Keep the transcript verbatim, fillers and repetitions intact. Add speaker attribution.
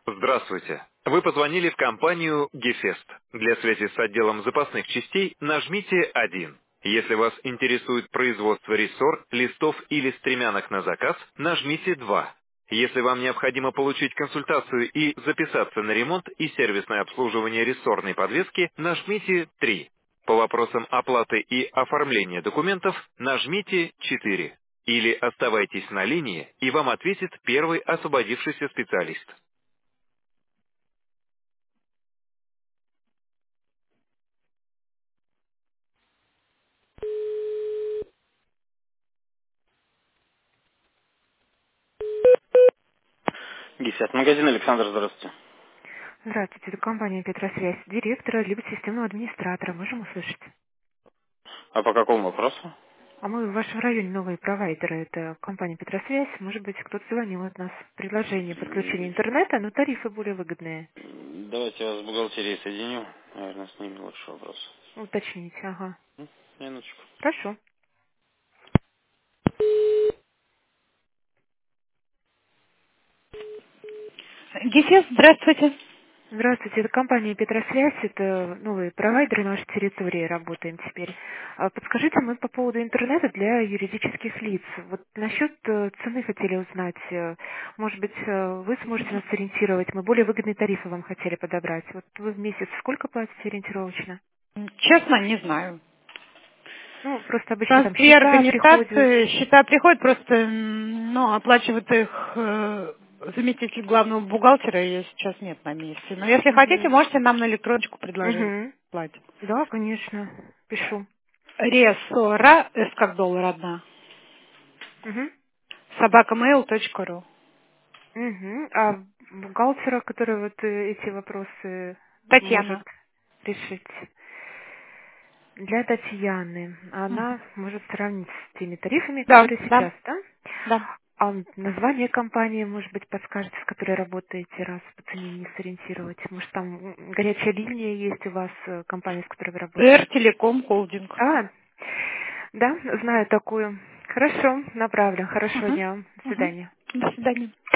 Speaker 1: Здравствуйте. Вы позвонили в компанию Гефест. Для связи с отделом запасных частей нажмите один. Если вас интересует производство рессор, листов или стремянок на заказ, нажмите два. Если вам необходимо получить консультацию и записаться на ремонт и сервисное обслуживание рессорной подвески, нажмите три. По вопросам оплаты и оформления документов нажмите четыре. Или оставайтесь на линии, и вам ответит первый освободившийся специалист. Десят. Магазин Александр, здравствуйте.
Speaker 2: Здравствуйте, это компания «Петросвязь». Директора, либо системного администратора. Можем услышать?
Speaker 1: А по какому вопросу?
Speaker 2: А мы в вашем районе новые провайдеры. Это компания «Петросвязь». Может быть, кто-то звонил от нас. Предложение подключения интернета, но тарифы более выгодные.
Speaker 1: Давайте я вас с бухгалтерией соединю. Наверное, с ними лучше вопрос.
Speaker 2: Уточните, ага.
Speaker 1: М? Минуточку.
Speaker 2: Хорошо.
Speaker 3: Гефес, здравствуйте.
Speaker 2: Здравствуйте, это компания «Петросвязь». Это новые провайдеры на нашей территории. Работаем теперь. А подскажите, мы по поводу интернета для юридических лиц. Вот насчет э, цены хотели узнать. Э, Может быть, э, вы сможете нас сориентировать? Мы более выгодные тарифы вам хотели подобрать. Вот вы в месяц сколько платите ориентировочно?
Speaker 3: Честно, не знаю.
Speaker 2: Ну, просто
Speaker 3: У
Speaker 2: обычно
Speaker 3: нас
Speaker 2: там
Speaker 3: две
Speaker 2: счета приходят.
Speaker 3: организации, счета приходят, просто м, ну, оплачивает их э, заместитель главного бухгалтера, ее сейчас нет на месте. Но если хотите,
Speaker 2: Угу.
Speaker 3: можете нам на электроночку предложить
Speaker 2: Угу.
Speaker 3: платить.
Speaker 2: Да, конечно. Пишу.
Speaker 3: Ресора, с как доллар одна,
Speaker 2: Угу.
Speaker 3: собакамейл точка ру.
Speaker 2: Угу. А бухгалтера, который вот э, эти вопросы может
Speaker 3: Татьяна.
Speaker 2: решить? Для Татьяны.
Speaker 3: Мгм.
Speaker 2: Она может сравнить с теми тарифами,
Speaker 3: Да,
Speaker 2: которые
Speaker 3: да,
Speaker 2: сейчас, да?
Speaker 3: да.
Speaker 2: А название компании, может быть, подскажете, с которой работаете, раз по цене не сориентировать? Может, там м, горячая линия есть у вас, э, компания, с которой вы
Speaker 3: Эр
Speaker 2: работаете?
Speaker 3: Телеком Холдинг.
Speaker 2: А, да, знаю такую. Хорошо, направлю. Хорошего
Speaker 3: Мгм.
Speaker 2: дня. До
Speaker 3: Мгм.
Speaker 2: свидания.
Speaker 3: До свидания.